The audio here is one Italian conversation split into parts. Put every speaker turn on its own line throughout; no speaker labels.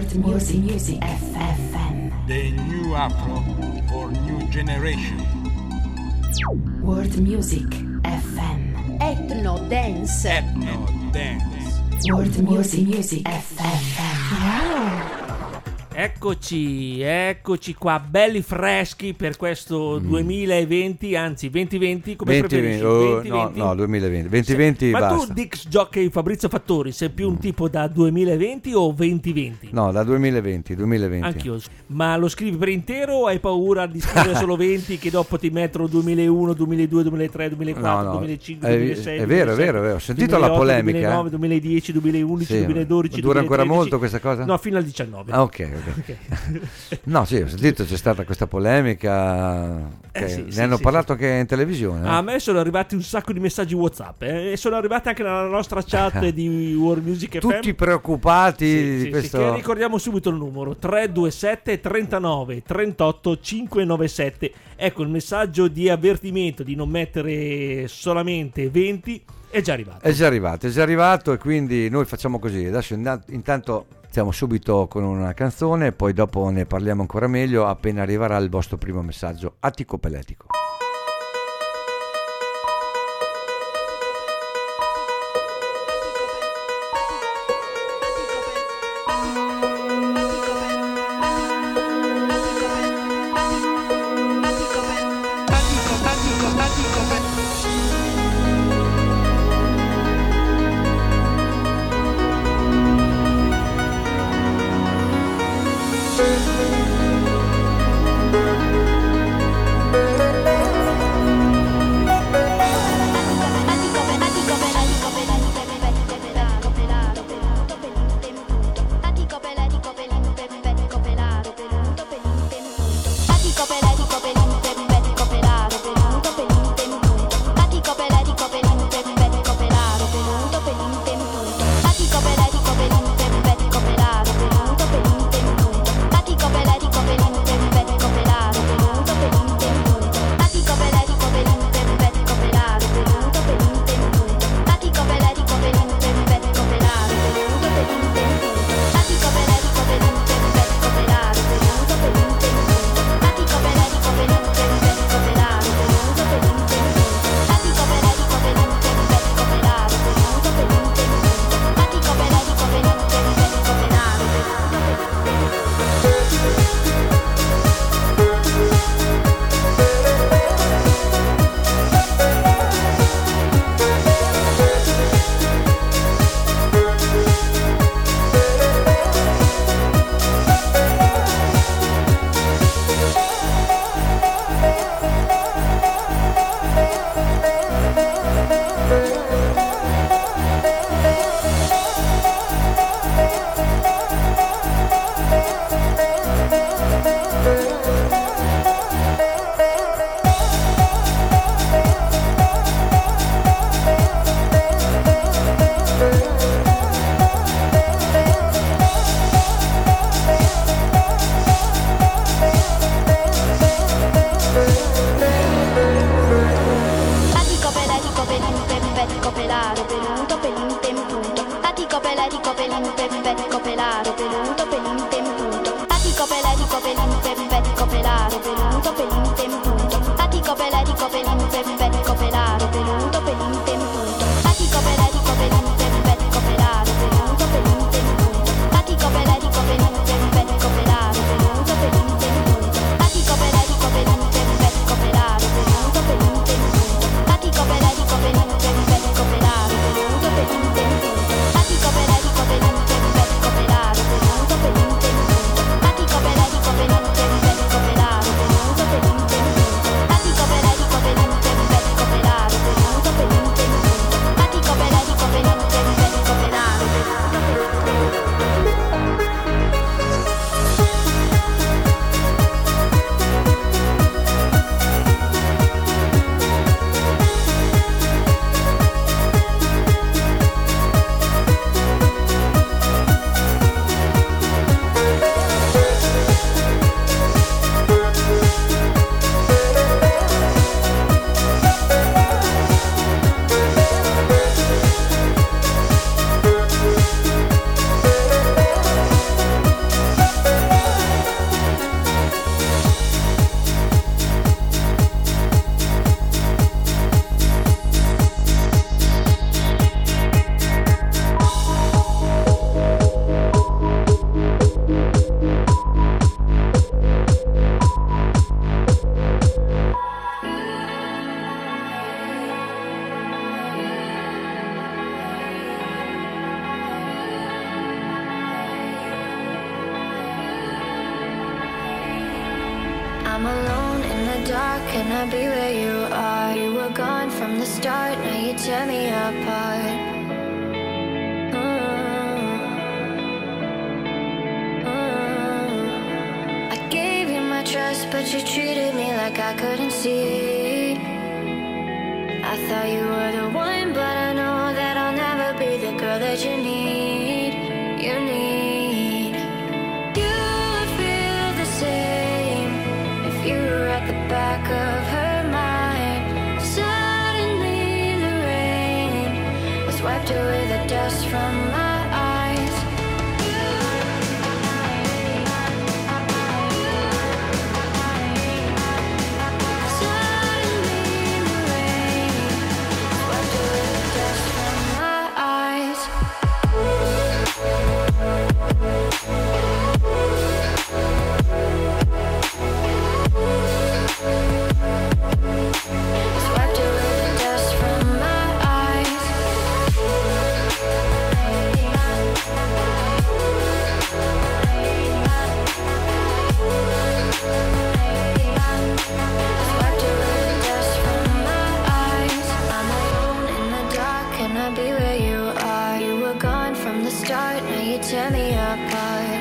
Music FM.
The new Afro for new generation.
World Music FM.
Ethno Dance.
Ethno Dance.
World Music FM.
Wow.
Eccoci qua, belli freschi per questo 2020, anzi 2020 come
2020,
preferisci? 2020?
No, 2020. 2020
Ma
basta.
tu, Dix Jockey Fabrizio Fattori, sei più un tipo da 2020 o 2020?
No, da 2020.
Anch'io. Ma lo scrivi per intero o hai paura di scrivere solo 20 che dopo ti mettono 2001, 2002, 2003, 2004,
No,
2005,
è
2006?
è vero,
2007,
è vero. Ho sentito
2008,
la polemica.
2009, 2010, 2011,
Sì,
2012,
dura ancora
2013.
molto questa cosa?
No, fino al 19.
Ah, ok. No, sì, ho sentito c'è stata questa polemica che
sì,
ne
sì,
hanno
sì,
parlato anche in televisione.
A me sono arrivati un sacco di messaggi WhatsApp e sono arrivati anche nella nostra chat di World Music FM.
Tutti preoccupati di
Sì,
questo.
che ricordiamo subito il numero 327 39 38 597. Ecco il messaggio di avvertimento di non mettere solamente 20 è già arrivato. E quindi noi facciamo così. Adesso intanto iniziamo subito con una canzone, poi dopo ne parliamo ancora meglio appena arriverà il vostro primo messaggio attico-peletico.
I'm alone in the dark, can I be where you are? You were gone from the start, now you tear me apart. I gave you my trust, but you treated me like I couldn't see. I thought you were the one, but I know that I'll never be the girl that you need. You need. You would feel the same if you were at the back of her mind. Suddenly the rain has wiped away the dust from my eyes. Suddenly the rain has wiped away the dust from my eyes. It's wiped away the dust from my eyes. It's wiped away the dust from my eyes. I'm alone in the dark, can I be where you are? You were gone from the start, now you tear me apart.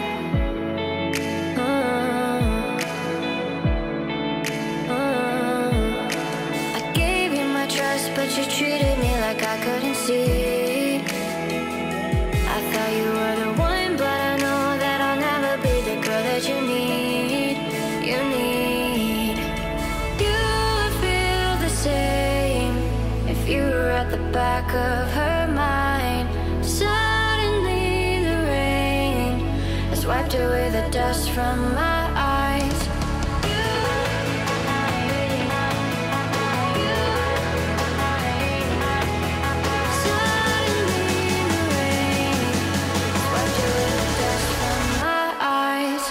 I gave you my trust, but you treated me like I couldn't see. I thought you were the one, but I know that I'll never be the girl that you need. You need. You would feel the same if you were at the back of her mind. Suddenly the rain has wiped away the dust from my eyes. Suddenly the rain has wiped away the dust from my eyes.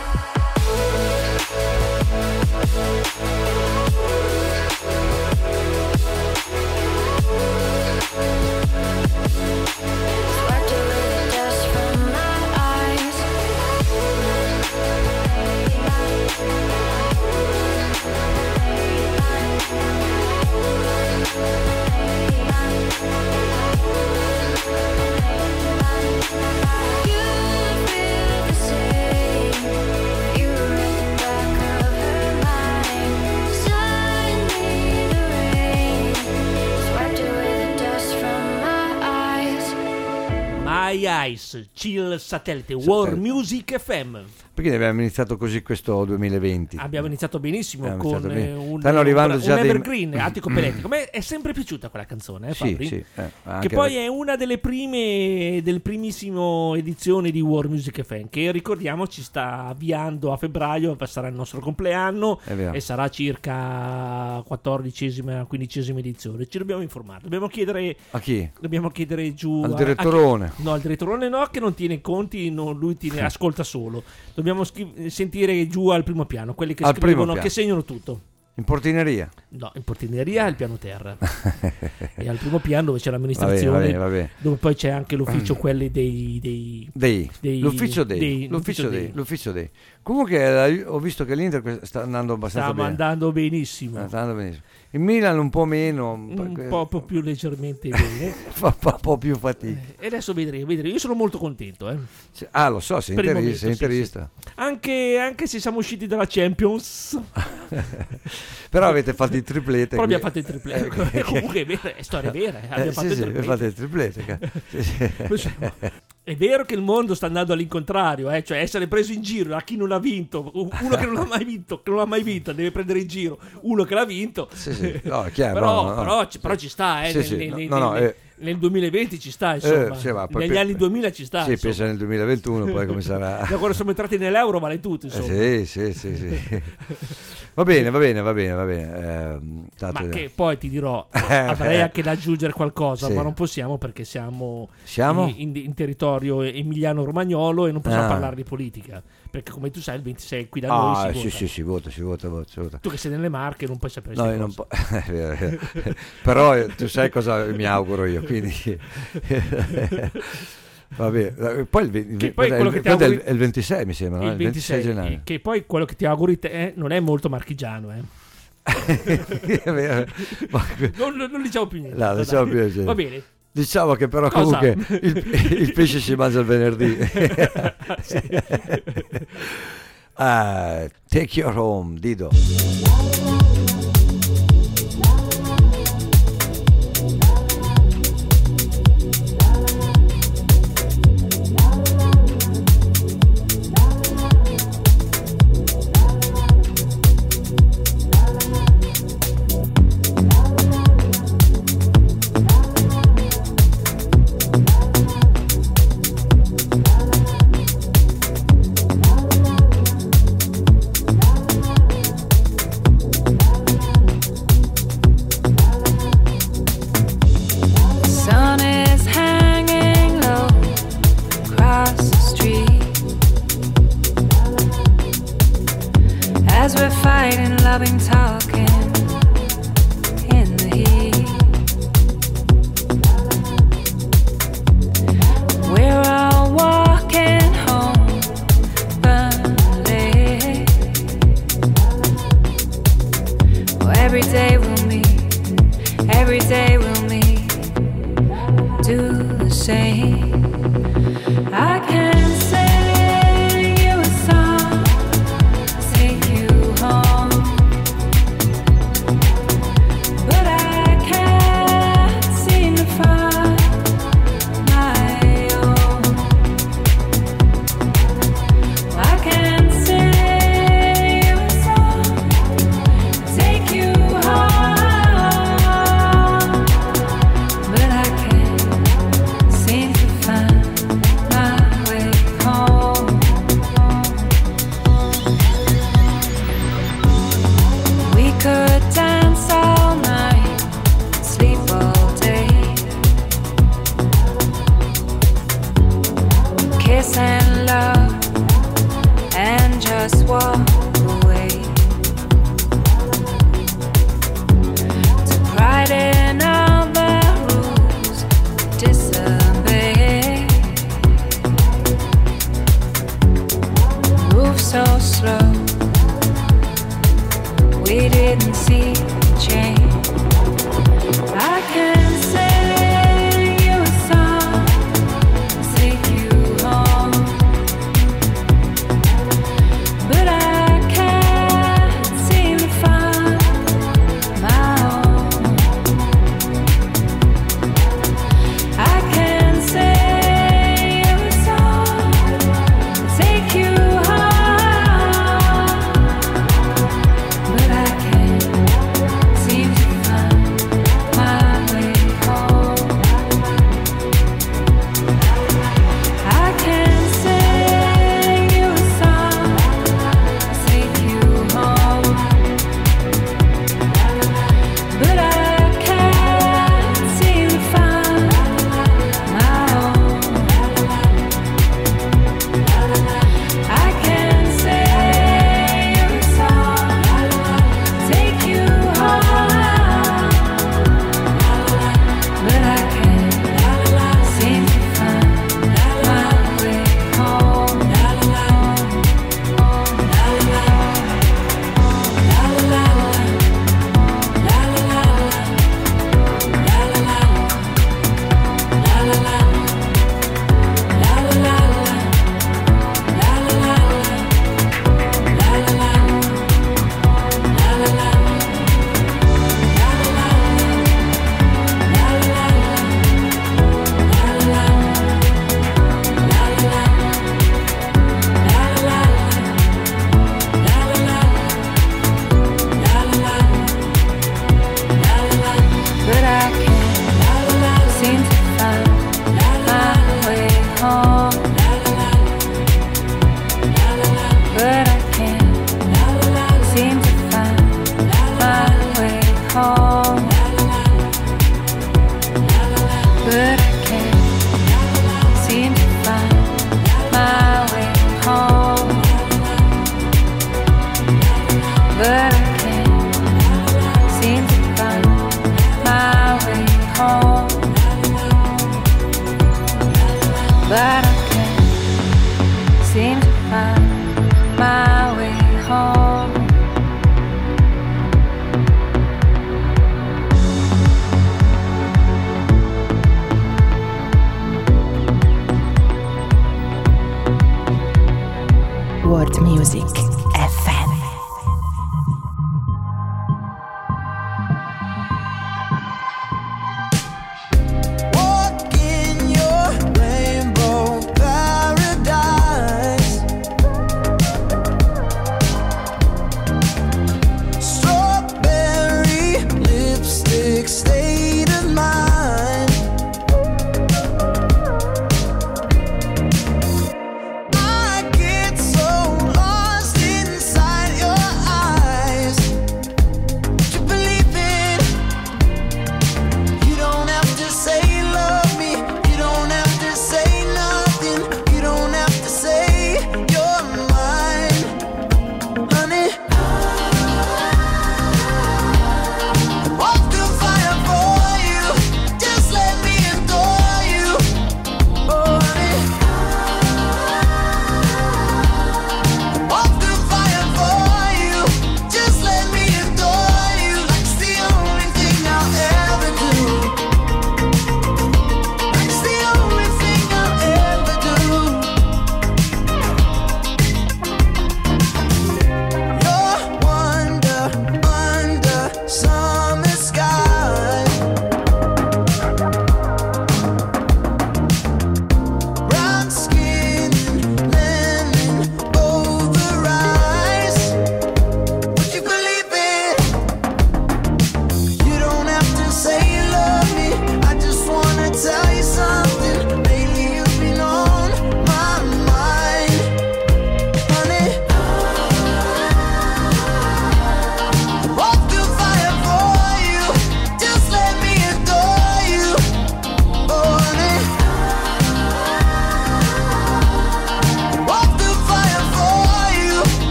It's wiped away the dust from my eyes. You feel the same. You were at the back of her mind. Suddenly the rain has wiped away the dust from my eyes.
My Eyes, Chill Satellite, War Music FM.
Perché abbiamo iniziato così questo 2020?
Abbiamo iniziato benissimo
Abbiamo
con
iniziato bene.
un,
Stanno arrivando già
un
dei-
evergreen, Attico Peletti. Come è sempre piaciuta quella canzone,
Sì,
Fabri?
sì.
Che poi è una delle prime del primissimo edizione di War Music FM, che ricordiamo ci sta avviando a febbraio, sarà il nostro compleanno
È vero.
e sarà circa 14esima, 15esima edizione. Ci dobbiamo informare, dobbiamo chiedere
A chi?
giù
Al direttorone.
no, al direttorone no, che non tiene conti, lui ascolta solo. Dobbiamo sentire giù al primo piano, quelli che
Al primo
scrivono,
piano.
che segnano tutto.
In portineria.
No, in portineria è il piano terra. E al primo piano dove c'è l'amministrazione,
Va bene.
dove poi c'è anche l'ufficio, quelli dei
L'ufficio dei. Comunque ho visto che l'Inter sta andando abbastanza
Stiamo
bene.
andando benissimo.
Sta andando benissimo. Il Milan un po' meno,
Un po' più leggermente bene.
fa un po' più fatica.
E adesso vedremo. Io sono molto contento.
Lo so, sei
Per il
interista.
momento,
sei
sì,
interista.
Anche se siamo usciti dalla Champions,
Però avete fatto il triplete.
però abbiamo fatto il triplete. Comunque è storia vera. Abbiamo fatto il
Sì,
triplete.
fate il triplete. Sì.
È vero che il mondo sta andando all'incontrario, cioè essere preso in giro da chi non ha vinto, uno che non ha mai vinto, deve prendere in giro uno che l'ha vinto.
Sì. No, è chiaro,
però ci sta,
Sì,
nel 2020 ci sta, insomma.
sì, ma poi
negli anni 2000 ci sta.
Sì,
insomma.
pensa nel 2021 poi come sarà.
Da quando siamo entrati nell'euro vale tutto, insomma.
Sì. Va bene.
Ma che poi ti dirò, avrei anche da aggiungere qualcosa,
Sì.
ma non possiamo perché siamo? In territorio emiliano-romagnolo e non possiamo parlare di politica, perché come tu sai il 26 qui da noi si vota.
Si vota.
Tu che sei nelle Marche non puoi sapere
No,
queste
non
cose.
è vero. Però tu sai cosa mi auguro io, quindi Vabbè, poi
quello che ti auguri...
è il 26 mi sembra, no? Il 26 gennaio.
Che poi quello che ti auguri te non è molto marchigiano,
È vero.
non diciamo più niente.
No, diciamo più niente.
Va bene.
Diciamo che però comunque il pesce si mangia il venerdì. Take your home, Dido.
But I can't seem to find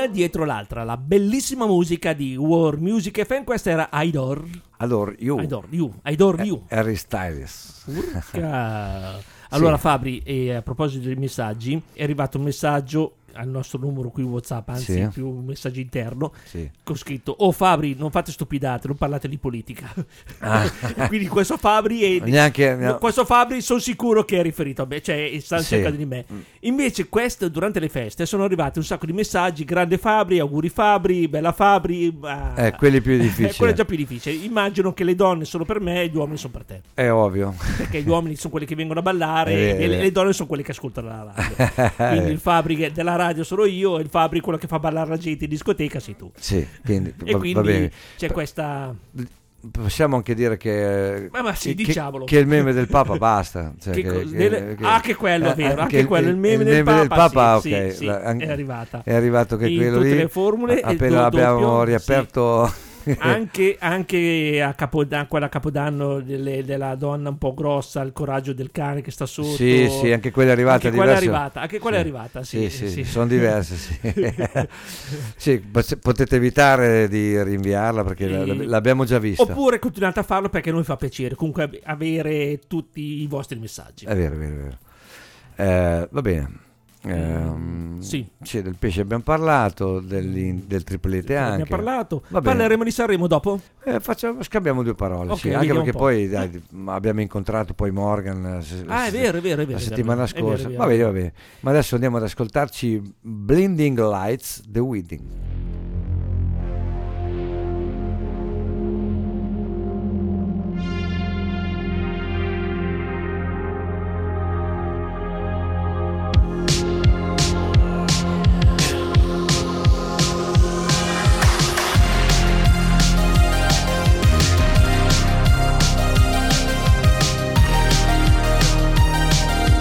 una dietro l'altra, la bellissima musica di World Music FM. Questa era Idor.
Adore you.
Idor you.
Harry Styles.
Urca. Allora Fabri, a proposito dei messaggi, è arrivato un messaggio al nostro numero qui WhatsApp, anzi più un messaggio interno, con scritto: "Oh Fabri, non fate stupidate, non parlate di politica". Quindi questo Fabri questo Fabri sono sicuro che è riferito a me, cioè sta cercando di me. Invece durante le feste sono arrivati un sacco di messaggi: grande Fabri, auguri Fabri, bella Fabri.
Quelli più difficili.
Quello è già più difficile. Immagino che le donne sono per me e gli uomini sono per te.
È ovvio.
Perché gli uomini sono quelli che vengono a ballare e le donne sono quelli che ascoltano la radio. Quindi il Fabri della radio sono io e il Fabri quello che fa ballare la gente in discoteca sei tu.
Sì, quindi,
quindi
va bene.
c'è questa...
Possiamo anche dire che
diciamolo.
Che il meme del Papa basta. Cioè
che quello è vero, anche quello, il meme del Papa, sì, è arrivata.
È arrivato che
in
quello
tutte
lì.
Le formule,
appena abbiamo riaperto...
anche a quella Capodanno della donna un po' grossa, il coraggio del cane che sta sotto.
Sì, anche quella è arrivata.
Anche quella è arrivata, sì.
Sono diverse, sì. Potete evitare di rinviarla perché l'abbiamo già vista.
Oppure continuate a farlo perché noi fa piacere comunque avere tutti i vostri messaggi.
È vero. Va bene. Del pesce abbiamo parlato, del triplete anche.
Abbiamo parlato. Parleremo di Sanremo dopo?
Scambiamo due parole, anche perché poi abbiamo incontrato poi Morgan
è vero,
la settimana scorsa.
Vero.
Va bene. Ma adesso andiamo ad ascoltarci Blinding Lights, The Wedding.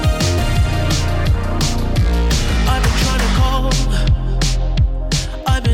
I've been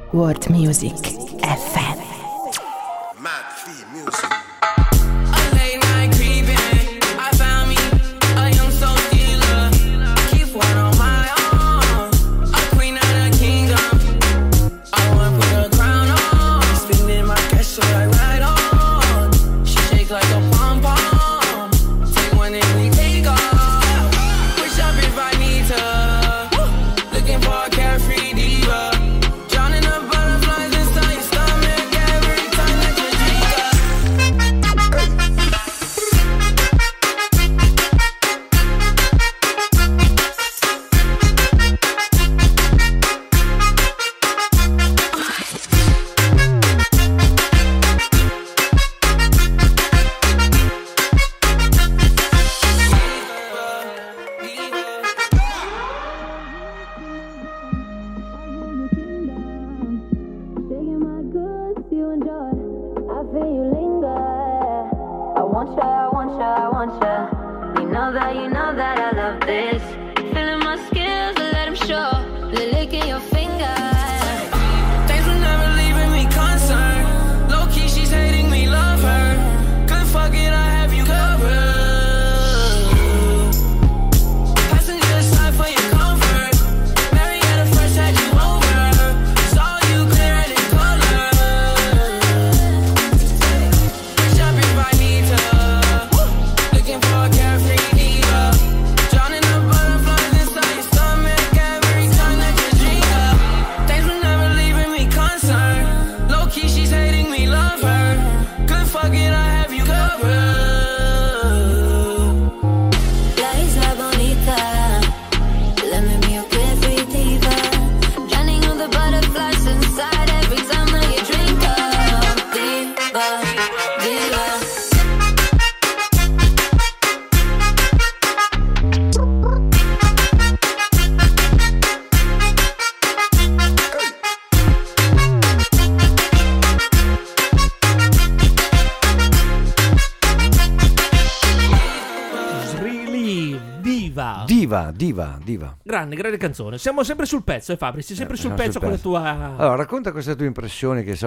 World Music FM.
Mad Fee Music.
Diva.
Grande canzone. Siamo sempre sul pezzo, Fabri, sei sempre sul pezzo con la tua...
Allora, racconta questa tua impressione che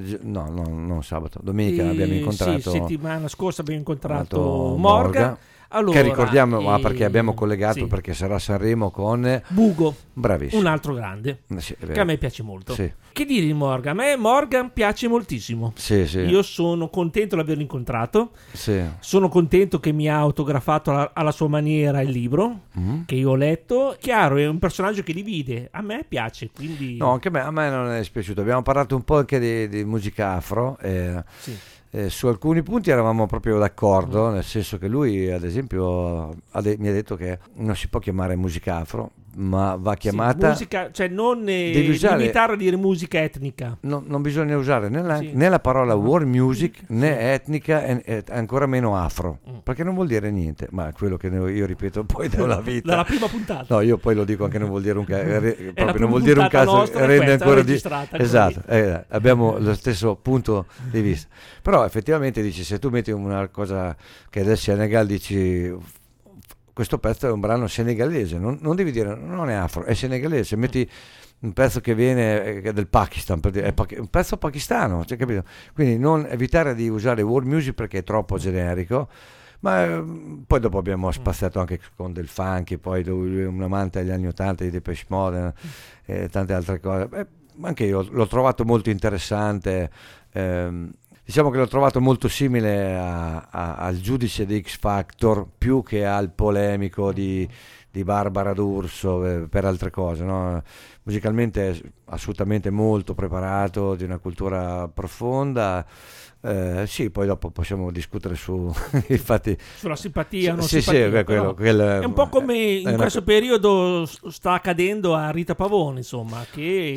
non sabato, domenica abbiamo incontrato...
Sì, settimana scorsa abbiamo incontrato Morgan. Allora,
che ricordiamo perché abbiamo collegato perché sarà a Sanremo con
Bugo,
bravissimo,
un altro grande che a me piace molto.
Sì.
Che dire di Morgan? A me Morgan piace moltissimo.
Sì.
Io sono contento di averlo incontrato.
Sì.
Sono contento che mi ha autografato alla sua maniera il libro che io ho letto. Chiaro, è un personaggio che divide. A me piace, quindi...
No, anche a me non è dispiaciuto. Abbiamo parlato un po' anche di musica afro.
Sì.
Su alcuni punti eravamo proprio d'accordo, nel senso che lui, ad esempio, mi ha detto che non si può chiamare musica afro, ma va chiamata...
musica, cioè non limitare a dire musica etnica.
Non bisogna usare né la parola world music, né etnica, e ancora meno afro, perché non vuol dire niente, ma quello che io ripeto poi dalla vita.
Dalla prima puntata.
No, io poi lo dico anche non vuol dire un caso, non vuol dire un caso, rende ancora di... Esatto, abbiamo lo stesso punto di vista. Però effettivamente dici, se tu metti una cosa che è del Senegal, dici questo pezzo è un brano senegalese, non devi dire non è afro, è senegalese. Metti un pezzo che viene del Pakistan, è un pezzo pakistano, cioè, capito? Quindi non evitare di usare world music perché è troppo generico. Ma poi dopo abbiamo spaziato anche con del funky, poi lui è un amante degli anni 80 di Depeche Mode e tante altre cose. Anche io l'ho trovato molto interessante. Diciamo che l'ho trovato molto simile al giudice di X Factor più che al polemico di Barbara D'Urso per altre cose, no? Musicalmente è assolutamente molto preparato, di una cultura profonda. Sì, poi dopo possiamo discutere infatti, sulla
simpatia, non
sì,
simpatia,
quello
è un po' come in questo periodo sta accadendo a Rita Pavone, insomma, che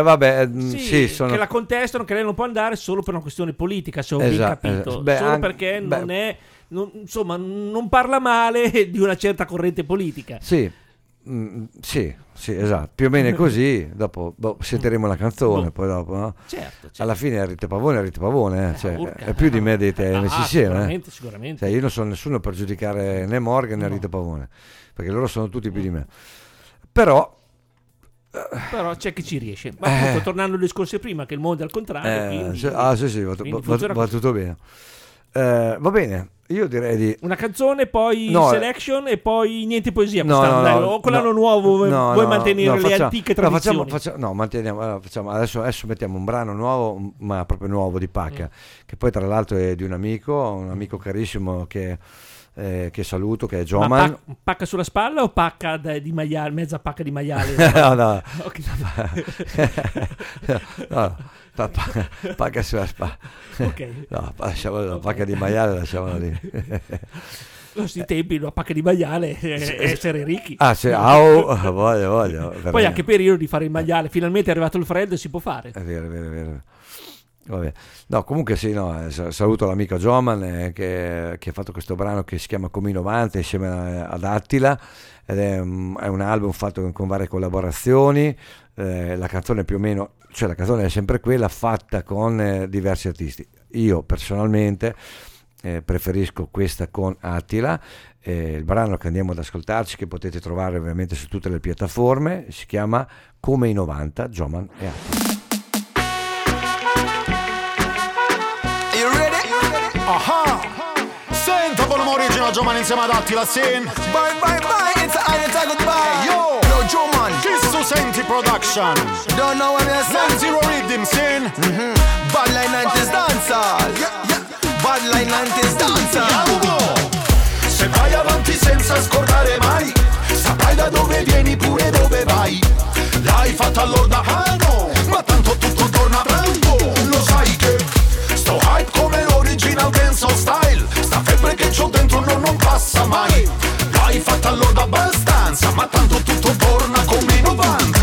sono...
che la contestano, che lei non può andare solo per una questione politica, se ho ben capito, perché non parla male di una certa corrente politica.
Sì, esatto, più o meno è così. Dopo sentiremo la canzone, poi dopo, no?
Certo.
Alla fine Rita Pavone, è più di me dei te messi insieme.
Sicuramente.
Cioè, io non sono nessuno per giudicare né Morgan né Rita Pavone, perché loro sono tutti più di me. Però
Però c'è chi ci riesce. Ma appunto, tornando al discorso prima, che il mondo è al contrario.
Sì, va tutto bene. Va bene, io direi di
una canzone, poi selection e poi niente poesia. O con l'anno nuovo vuoi mantenere le antiche tradizioni?
Facciamo adesso mettiamo un brano nuovo, ma proprio nuovo di Pacca, che poi tra l'altro è di un amico carissimo che saluto, che è Joman.
Pacca sulla spalla o pacca di maiale, mezza pacca di maiale?
No. Pacca sulla spalla.
Okay.
No, lasciamo la pacca di maiale, lasciamola lì.
Questi tempi la pacca di maiale essere ricchi.
Voglio.
Poi anche periodo di fare il maiale, finalmente è arrivato il freddo e si può fare.
È vero. Vabbè. No, comunque saluto l'amico Joman che ha fatto questo brano che si chiama Come i 90 insieme ad Attila, ed è un album fatto con varie collaborazioni. La canzone più o meno, cioè la canzone è sempre quella, fatta con diversi artisti. Io personalmente preferisco questa con Attila. Il brano che andiamo ad ascoltarci, che potete trovare ovviamente su tutte le piattaforme, si chiama Come i 90, Joman e Attila.
Senta buon original Joman insieme ad Attila Sin. Bye, it's a goodbye. Yo, Joman, Kiss to Senti Production. Don't know what I'm saying. Zero Rhythm Sin. Bad Line 90s Dancehall. Bad Line 90s Dancehall. Se vai avanti senza scordare mai, saprai da dove vieni pure dove vai. L'hai fatta all'orda, no, ma tanto tutto torna pronto. Lo sai che sto hype come l'original dancehall style. Sta febbre che c'ho dentro non passa mai. L'hai fatta all'orda abbastanza, ma tanto tutto torna come i 90.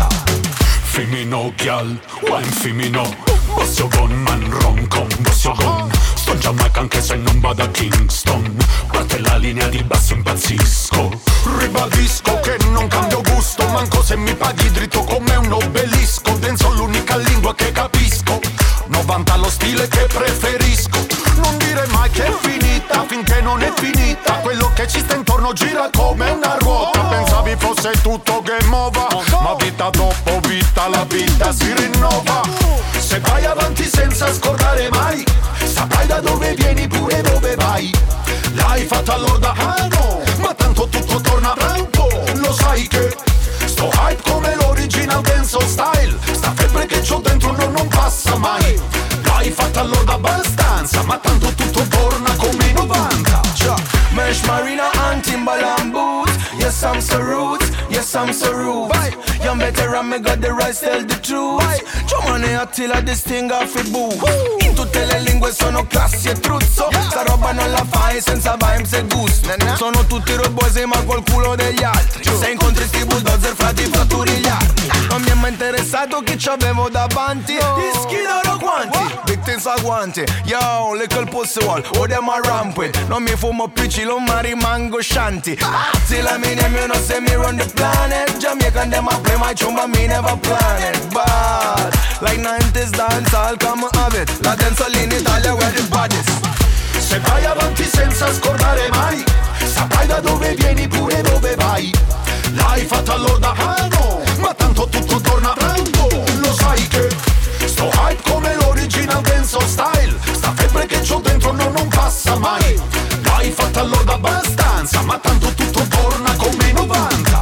Femino gyal, wine femino. Bossio gon man rom con bossio gon. Sto in Giamaica anche se non vado a Kingston. Parte la linea di basso impazzisco. Ribadisco che non cambio gusto, manco se mi paghi dritto come un obelisco. Dancehall l'unica lingua che capisco. 90 lo stile che preferisco. Non dire mai che è finita finché non è finita. Quello che ci sta intorno gira come una ruota. Pensavi fosse tutto game over, ma vita dopo vita la vita si rinnova. Se vai avanti senza scordare mai, saprai da dove vieni pure dove vai. L'hai fatta all'orda, no, ma tanto tutto torna pronto. Lo sai che sto hype come l'original dancehall style. Sta febbre che c'ho dentro non passa mai. L'hai fatta all'orda abbastanza, ma tanto tutto torna come i 90. Mesh Marina and Timbaland boots. Yes I'm so roots, yes I'm so roots. Young veteran me got the right, tell the truth. Joman e Attila distinga fi boo. In tutte le lingue sono classi e truzzo. Sta roba non la fai senza vibes e gusto. Sono tutti robosi ma col culo degli altri. Se incontri sti bulldozer frati fratturi gli altri. Non mi è mai interessato chi c'avevo davanti. Dischi d'oro quanti, big things I want it. Yo, little pussy wall, oh them a ramp with. Non mi fumo piccolo ma rimango shanty. Attila me name, you know say me run the planet. Jamaican them a play my chumba, me never plan it. But like 90s dancehall, come have it. La dancehall in Italia where the baddest. Se vai avanti senza scordare mai, saprai da dove vieni pure dove vai. L'hai fatta all'orda, no, ma tanto tutto torna pronto. Lo sai che sto hype come l'original dancehall style. Sta febbre che c'ho dentro non passa mai. L'hai fatta all'orda abbastanza, ma tanto tutto torna come i 90.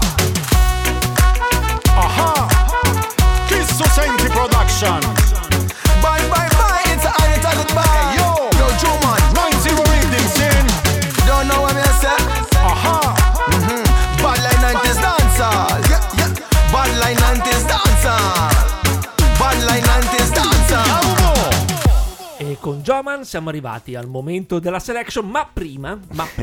Kiss to Senti Production. Bye, it's a goodbye. Yo, Joman, 90 Rhythm Sin. Don't know what me say. Bad Line 90s Dancehall. Bad Line 90s Dancehall. Bad Line 90s Dancehall.
E con Joman siamo arrivati al momento della selection, ma prima,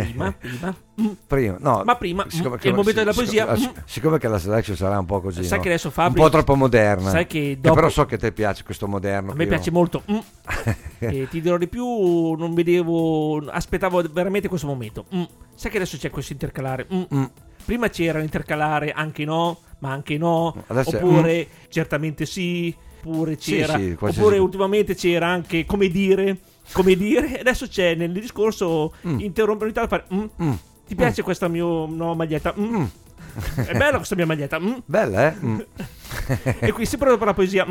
il momento della poesia.
Siccome che la selection sarà un po' così,
sai,
no?
che adesso Fabri,
un po' troppo moderna,
sai che dopo,
però so che a te piace questo moderno.
A me piace molto. E ti dirò di più, non vedevo, aspettavo veramente questo momento. Sai che adesso c'è questo intercalare. Prima c'era l'intercalare anche no, ma anche no, adesso oppure certamente sì, oppure c'era, sì, oppure ultimamente c'era anche come dire, adesso c'è nel discorso interrompere per fare ti piace questa mia nuova maglietta? È bella questa mia maglietta.
Bella,
E qui sempre per la poesia.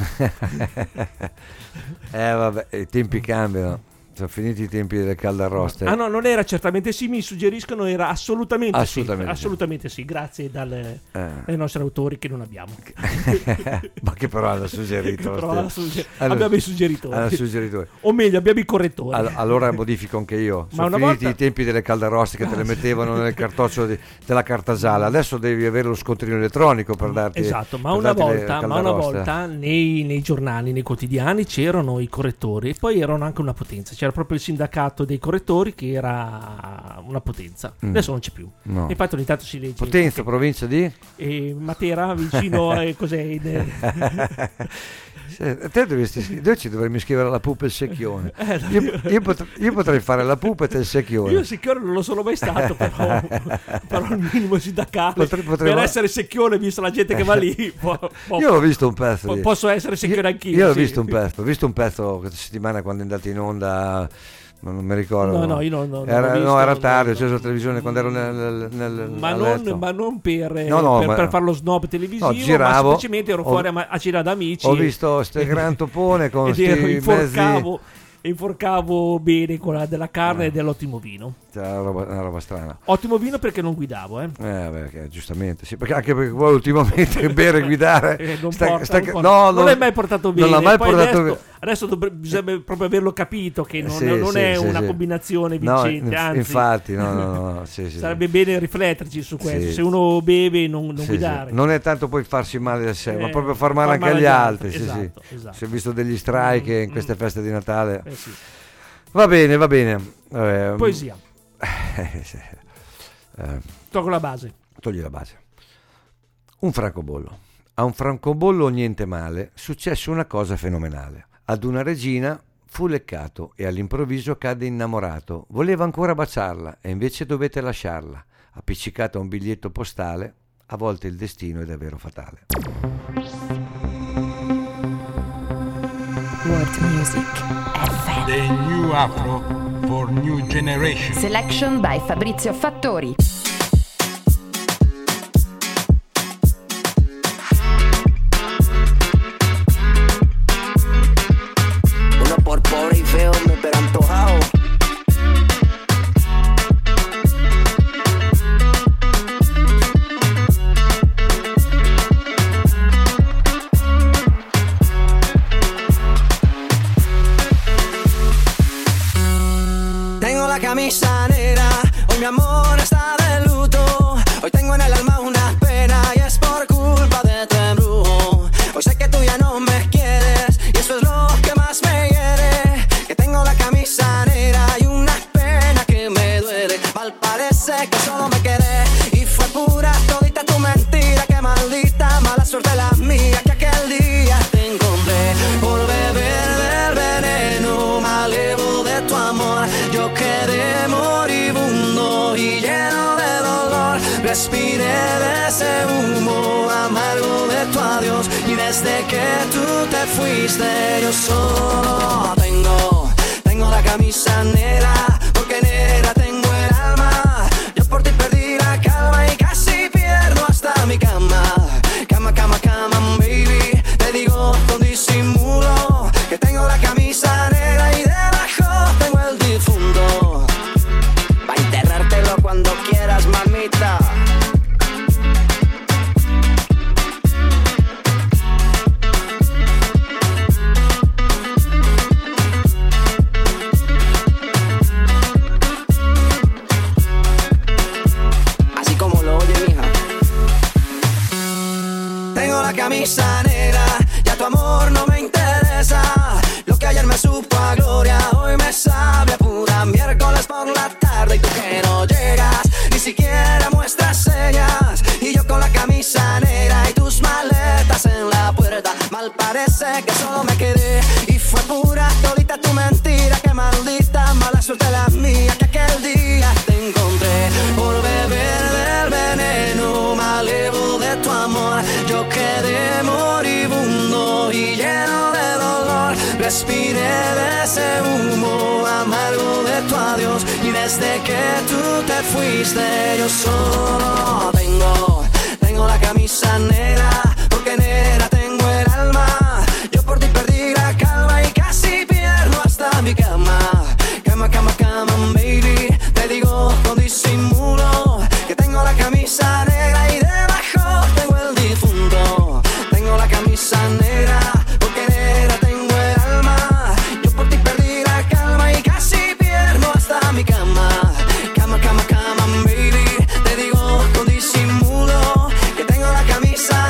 Vabbè, i tempi cambiano. Sono finiti i tempi delle caldarroste.
Ah no, non era certamente sì, mi suggeriscono, era assolutamente sì.
Assolutamente.
Assolutamente sì, grazie dai nostri autori che non abbiamo.
Ma che però hanno suggerito.
Abbiamo i suggeritori. O meglio, abbiamo i correttori.
Allora modifico anche io. Sono finiti i tempi delle caldarroste che te le mettevano nel cartoccio della cartasala. Adesso devi avere lo scontrino elettronico per darti.
Esatto, ma una volta nei giornali, nei quotidiani c'erano i correttori e poi erano anche una potenza. C'era proprio il sindacato dei correttori che era una potenza. Adesso non c'è più.
No.
Infatti ogni tanto si legge
Potenza, provincia di
Matera, vicino a cos'è?
Te noi ci dovremmo iscrivere alla pupa e il secchione. Io potrei fare la pupa e te il secchione.
Io il secchione non lo sono mai stato, però il minimo sindacale per essere secchione, visto la gente che va lì.
Io ho visto un pezzo.
Posso essere secchione anch'io.
Io ho visto un pezzo questa settimana quando è andato in onda. Non mi ricordo.
No, io non
era tardi, ho acceso la televisione quando ero nel
ma non per fare lo snob televisivo,
giravo,
ma semplicemente ero fuori a girare da amici.
Ho visto ste gran topone con sti mezzi.
Inforcavo bene con la della carne e dell'ottimo vino.
Una roba strana.
Ottimo vino perché non guidavo,
giustamente sì, anche perché poi ultimamente bere e guidare
non l'hai mai portato bene.
Non l'ha mai portato bene.
Adesso bisogna proprio averlo capito che non è una combinazione vincente, anzi
infatti
sarebbe bene rifletterci su questo. Se uno beve non guidare.
Non è tanto poi farsi male a sé, ma proprio far male anche agli altri. Esatto. Si è visto degli strike in queste feste di Natale. Va bene.
Poesia. Togli la base.
Un francobollo. A un francobollo niente male, successe una cosa fenomenale. Ad una regina fu leccato e all'improvviso cadde innamorato. Voleva ancora baciarla e invece dovette lasciarla. Appiccicata a un biglietto postale, a volte il destino è davvero fatale.
World Music FM.
The new Afro for new generation.
Selection by Fabrizio Fattori.
Uno por pobre y feo me pero antojado.
Camisa negra, hoy mi amor está de luto. Hoy tengo en el alma una pena y es por culpa de tu embrujo. Hoy sé que tú ya no me quieres y eso es lo que más me hiere. Que tengo la camisa negra y una pena que me duele. Mal parece que solo me quedé y fue pura todita tu mentira. Que maldita mala suerte la mía que aquel día te encontré por beber del veneno malevo de tu amor. Yo quedé moribundo y lleno de dolor. Respiré de ese humo amargo de tu adiós. Y desde que tú te fuiste yo solo tengo la camisa negra. Porque negra tengo el alma. Yo por ti perdí la calma y casi pierdo hasta mi cama. Cama, cama, cama, baby. Te digo con disimulo que tengo la camisa negra y debajo tengo el difunto. Va a enterrártelo cuando quieras, mamita. Así como lo oye, mija. Tengo la camisa negra, ya tu amor no me interesa. Lo que ayer me supo a gloria, hoy me sabe a pura miércoles por la tarde. Y tú que no llegas, ni siquiera muestras señas. Y yo con la camisa negra y tus maletas en la puerta. Mal parece que solo me quedé y fue pura todita tu mentira. Que maldita mala suerte la mía que aquel día te encontré por beber del veneno malevo de tu amor. Yo quedé moribundo y lleno de dolor. Respiré de ese humo amargo de tu adiós. Y desde que tú te fuiste yo solo tengo difundo. Tengo la camisa negra, porque negra tengo el alma. Yo por ti perdí la calma y casi pierdo hasta mi cama. Cama, cama, cama, baby. Te digo con disimulo que tengo la camisa negra y debajo tengo el difunto. Tengo la camisa negra, porque negra tengo el alma. Yo por ti perdí la calma y casi pierdo hasta mi cama. Cama, cama, cama, baby. Te digo con disimulo que tengo la camisa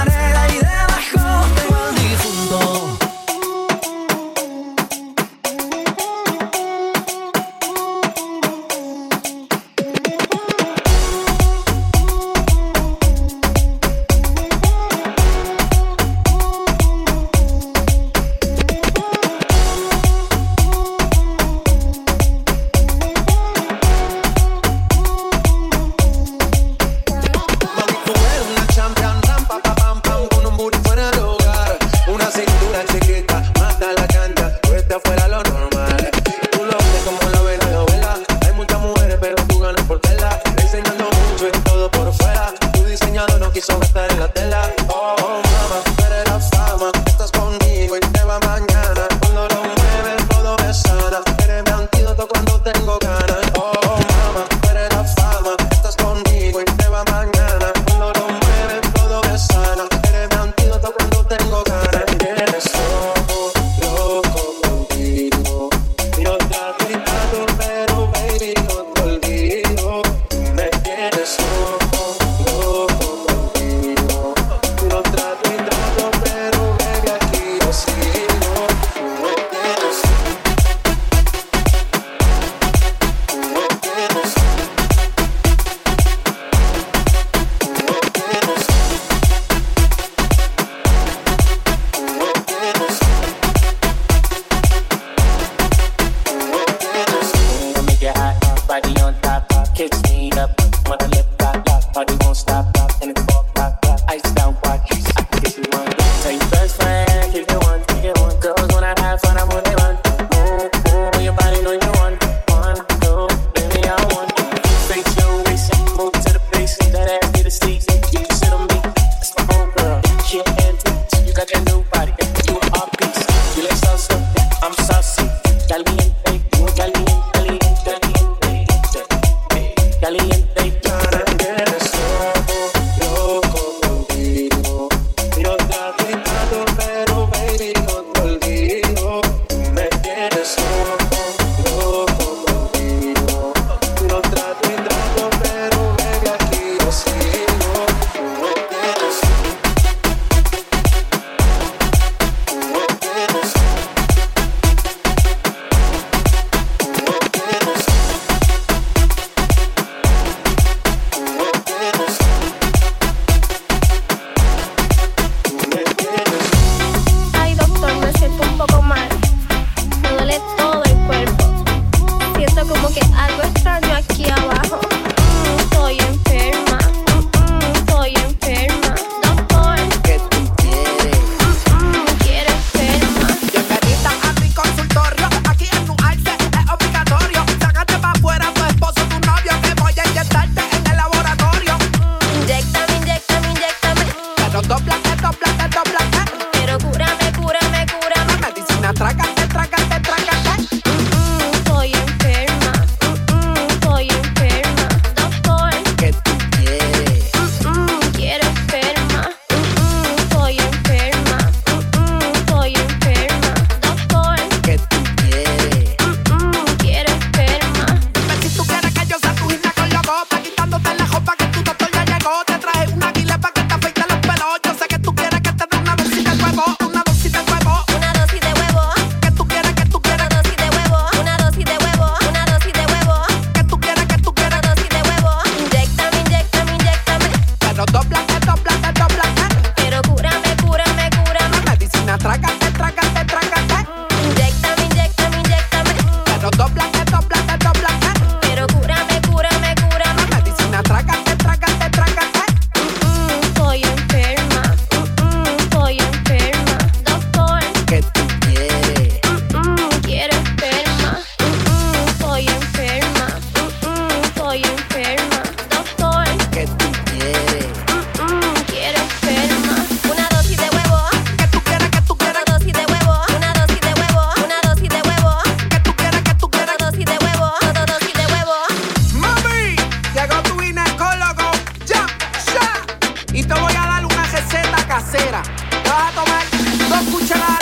entera. Te vas a tomar 2 cucharadas.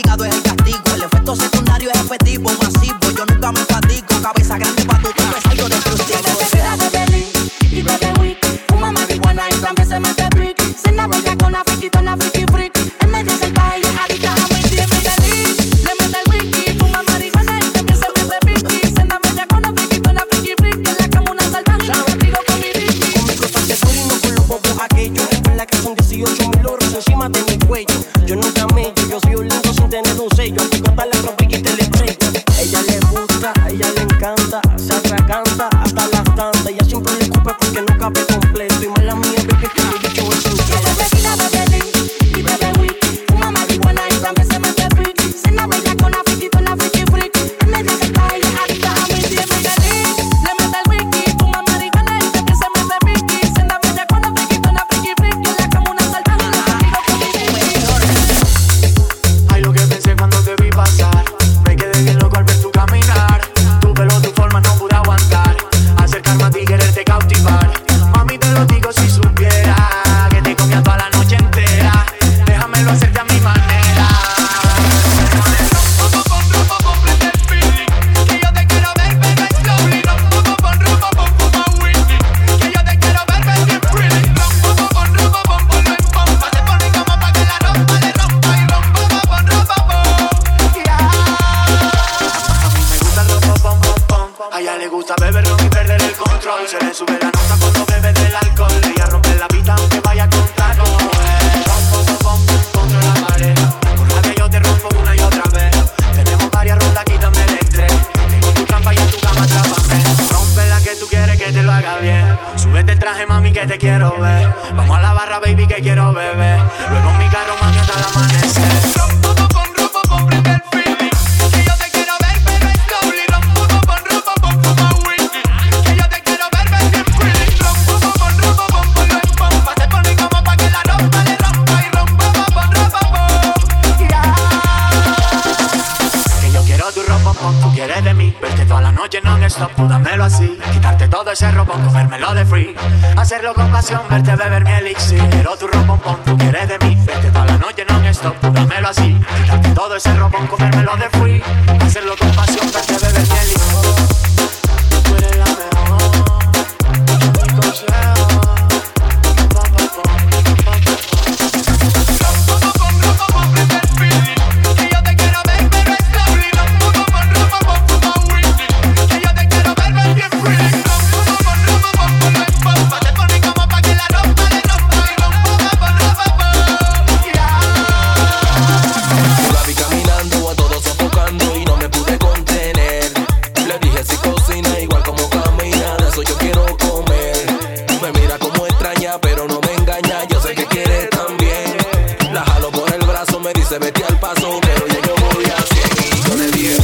efectivo, masivo. Yo nunca me fatigo, cabeza grande pa' tu cabeza. Yo pues porque no cabe completo. Y mala mía, baby, que me dicho eso entero.
Bebe tequila, bebe lean y bebe whisky. Fuma marihuana y también se mete freaky. Cena bella con la friki, friki. Me dice que está ahí, adicta a mi tía, bebe lean. Le mete el whisky, fuma marihuana y también se mete freaky. Cena bella con la friki, friki. La cama una saltada y la conmigo con mi.
Ay, lo que pensé cuando te vi pasar. Me quedé bien loco al ver tu caminar. Tu pelo, tu forma no pude aguantar. Acercarme a ti, quererte cautivar. Mami, te lo digo si supiera que te comía toda la noche entera. Déjamelo hacerte a mi manera. Prende el feeling. Que yo te quiero ver, baby, slowly. Fuma whisky. Que yo te quiero ver, baby, freely. Ponlo en pompa. Te pone como pa' que la rompa, le rompa y rompa. A ella le gusta beber ron y perder el control. Se le sube la nota cuando bebe del alcohol. Ella rompe la pista aunque vaya con taco. Contra la pared. Con rabia yo te rompo una y otra vez. Tenemos varias rondas, quítame el estrés. Tengo tu trampa y en tu cama atrápame. Rompe la que tú quieres que te lo haga bien. Súbete el traje, mami, que te quiero ver. Vamos a la barra, baby, que quiero beber. Luego en mi carro, mami, hasta el amanecer. Prende el feeling. Que yo te quiero ver, baby, slowly. Fuma whisky. Que yo te quiero ver, baby, freely. Ponlo en pompa. Te pone como pa' que la rompa, le rompa y rompa. Que yo quiero tu rompopón, tú quieres de mí. Verte toda la noche non-stop, tú dámelo así. Quitarte todo ese robón, comérmelo de free. Hacerlo con pasión, verte beber mi elixir. Quiero tu rompopón, tú quieres de mí. Verte toda la noche non-stop, tú dámelo así. Quitarte todo ese robón, comérmelo de free. Hacerlo con pasión, verte beber mi elixir. Tú eres la mejor, mi consejo. Prende el feeling. Que yo te quiero ver, baby, slowly. Fuma whisky. Que yo te quiero ver, baby, freely. Ponlo en pompa. Te pone como pa' que la rompa, le rompa y rompa.
Yo la vi caminando, a todos sofocando y no me pude contener. Le dije si cocina igual como camina, de eso yo quiero comer. Me mira como extraña, pero no me engaña, yo sé que quiere también. La jalo por el brazo, me dice vete al paso, pero yo voy a 100 y yo le dije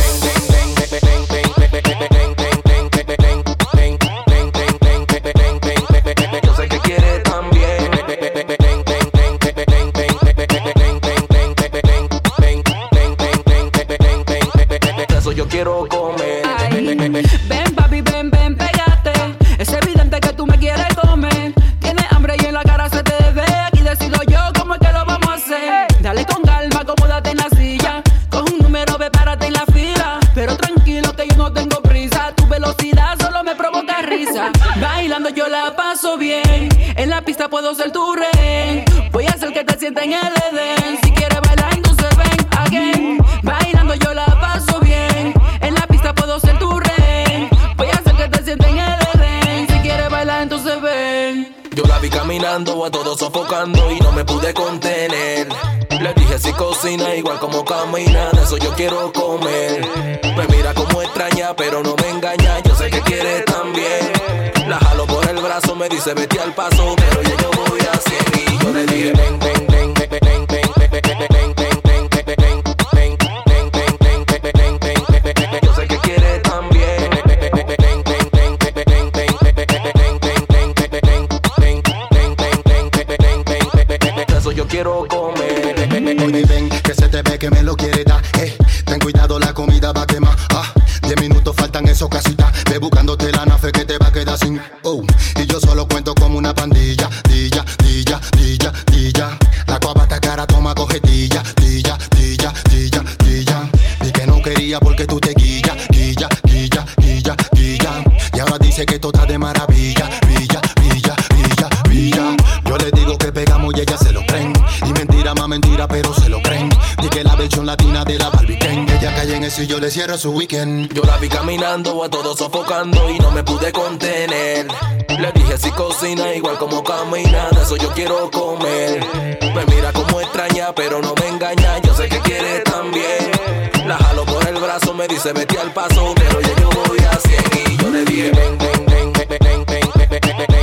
yo sé que quiere también. Eso yo quiero comer.
Ay, ven papi, ven, pégate. Es evidente que tú me quieres comer. Tienes hambre y en la cara se te ve. Aquí decido yo cómo es que lo vamos a hacer. Dale con calma, acomódate en la silla. Coge un número, ve, párate en la fila. Pero tranquilo que yo no tengo prisa. Tu velocidad solo me provoca risa. Bailando yo la paso bien. En la pista puedo ser tu rehén. Voy a hacer que te sientas en el Edén. Si quieres bailar entonces ven again. Bailando yo la paso bien. En la pista puedo ser tu rehén. Voy a hacer que te sientas en el Edén. Si quieres bailar entonces ven.
Yo la vi caminando, a todos sofocando y no me pude contener. Le dije si cocina igual como camina, de eso yo quiero comer. Me mira como extraña, pero no me engaña, yo sé que quiere también. La jalo por el brazo, me dice vete al paso, pero yo voy a 100 y yo le dije yo sé que quiere también. Eso yo quiero comer.
Oye, ven, que se te ve que me lo quiere dar. Ten cuidado, la comida va a quemar. 10 minutos faltan, eso casi está. Ve buscándote la nafe que te va a quedar sin. Y yo solo cuento como una pandilla. Dilla. La coabata cara toma cogetilla. Dilla. Y que no quería porque tú te guilla. Y ahora dice que todo está de maravilla. Brilla. Yo le digo que pegamos y ella se lo creen. Y mentira más mentira, pero se lo creen. Y que la versión latina de la Barbie Ken. Ella cae en eso y yo le cierro su weekend.
Yo la vi caminando, a todos sofocando y no me pude contener. Le dije si cocina igual como camina, de eso yo quiero comer. Me mira como extraña, pero no me engaña, yo sé que quiere también. La jalo por el brazo, me dice vete al paso, pero yo voy a 100 y yo le dije ven.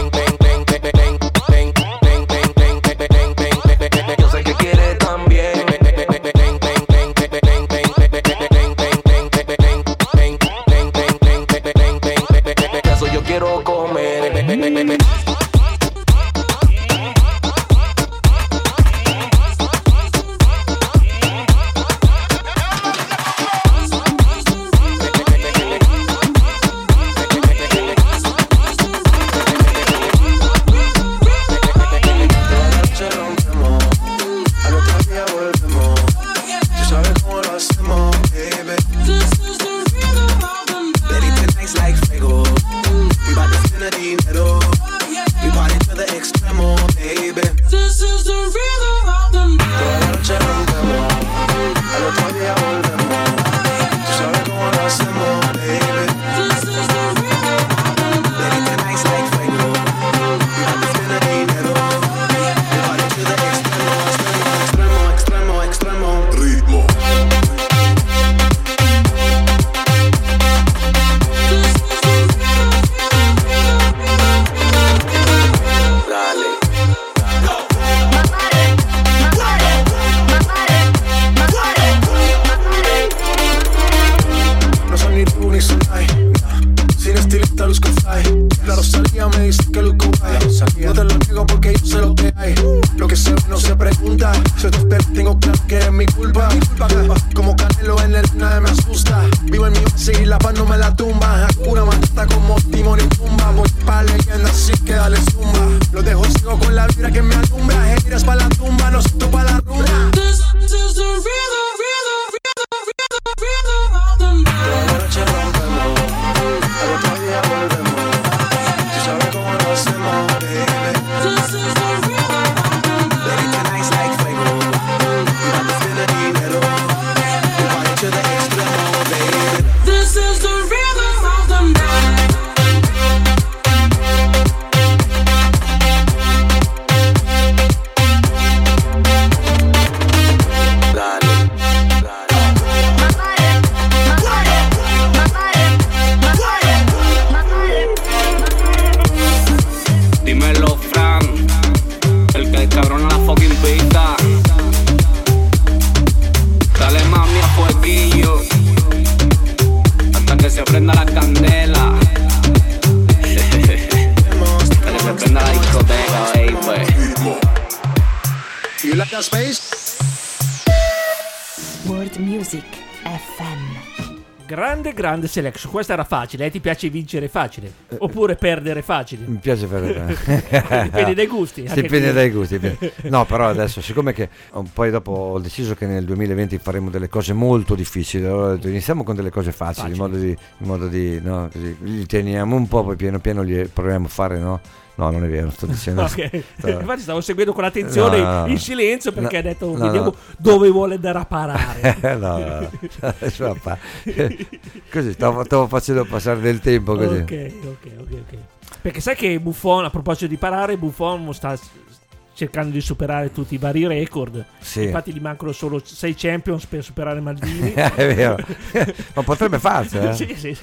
dinero. We party to the extremo, baby.
This is the rhythm of the night.
Toda la noche rompemos, al otro día volvemos. Tú sabes cómo lo hacemos, baby.
This is the rhythm of the night.
Baby, tonight's like fuego. We have to spend the dinero. We party to the extremo, extremo, extremo, extremo. Ritmo. No son ni tú ni Sonai. Sin estilista luzco fly. La Rosalía me dice que luzco guay. No te lo niego porque yo sé lo que hay. Lo que se ve no se pregunta. Si te espero tengo claro que es mi culpa. Como Canelo en el nada me asusta. Vivo en mi base y la paz no me la tumba. Hakuna Matata como Timón y Pumba. Voy pa' leyenda así que dale zumba. Lo dejo ciego con la vibra que me alumbra. Giras pa' la tumba, nosotros pa' la rumba.
This is the rhythm, rhythm, rhythm, rhythm, rhythm of the night.
Toda la noche rompemos, al otro día volvemos. Tú sabes cómo lo hacemos, baby.
This is the rhythm of the night.
Baby, tonight's like fuego. We got to spend the dinero. We party to the extremo, baby.
This is the rhythm of the night.
Dímelo, Fran, el que el cabrón a la fucking pista. Dale mami a fueguillo, hasta que se prenda la candela. Hasta que se prenda la discoteca, baby.
You like that space?
World Music FM.
Grande selection. Questa era facile. Ti piace vincere facile? Oppure perdere facile?
Mi piace perdere.
Dipende dai gusti.
Dipende dai gusti. No, però adesso, siccome che poi dopo ho deciso che nel 2020 faremo delle cose molto difficili, allora ho detto, iniziamo con delle cose facili. In modo di no, così li teniamo un po', poi piano piano li proviamo a fare, no? No, non è vero, sto dicendo.
Okay. Infatti stavo seguendo con attenzione in silenzio perché ha detto vediamo dove vuole andare a parare.
Così stavo facendo passare del tempo così.
Ok. Perché sai che Buffon, a proposito di parare, Buffon sta cercando di superare tutti i vari record.
Sì.
Infatti gli mancano solo 6 Champions per superare Maldini.
È vero, ma potrebbe farsela.
Sì.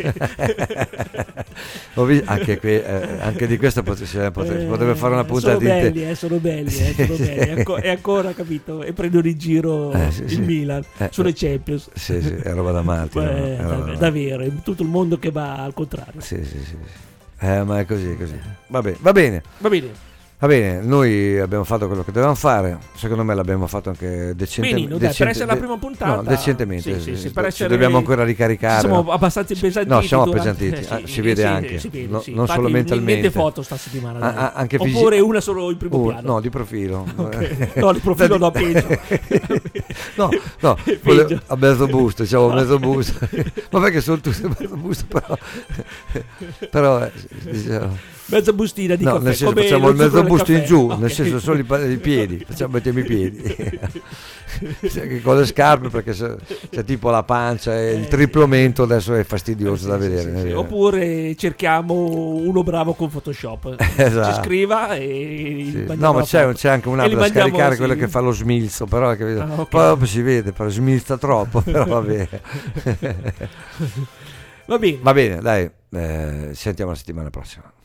Ho visto, anche di questo potrebbe fare una puntata
sono belli. È ancora capito, e prendono in giro il Milan sulle Champions.
Sì, è roba da matti.
Davvero, è tutto il mondo che va al contrario.
Sì. Ma è così. Va bene, noi abbiamo fatto quello che dovevamo fare. Secondo me l'abbiamo fatto anche decentemente.
Per essere la prima puntata,
decentemente.
Sì,
ci dobbiamo ancora ricaricare.
Siamo abbastanza impesantiti.
No, siamo appesantiti. Si vede anche. Non solo mentalmente.
Niente foto sta settimana.
Anche
oppure una solo in primo piano.
No, di profilo.
Okay. No, di profilo no, peggio.
No, a mezzo busto, mezzo busto. Ma perché sono tutti a mezzo busto, però diciamo.
Mezza bustina di caffè.
Nel senso, facciamo il mezzo busto in giù, nel senso solo i piedi, mettiamo i piedi. Con le scarpe, perché c'è tipo la pancia e il triplo mento, adesso è fastidioso da vedere.
Sì. Oppure cerchiamo uno bravo con Photoshop.
Esatto.
Ci scriva e
no, ma c'è anche un'app da scaricare, quella che fa lo smilzo, però poi dopo si vede, però smilza troppo, però va bene.
Va bene,
dai, sentiamo la settimana prossima.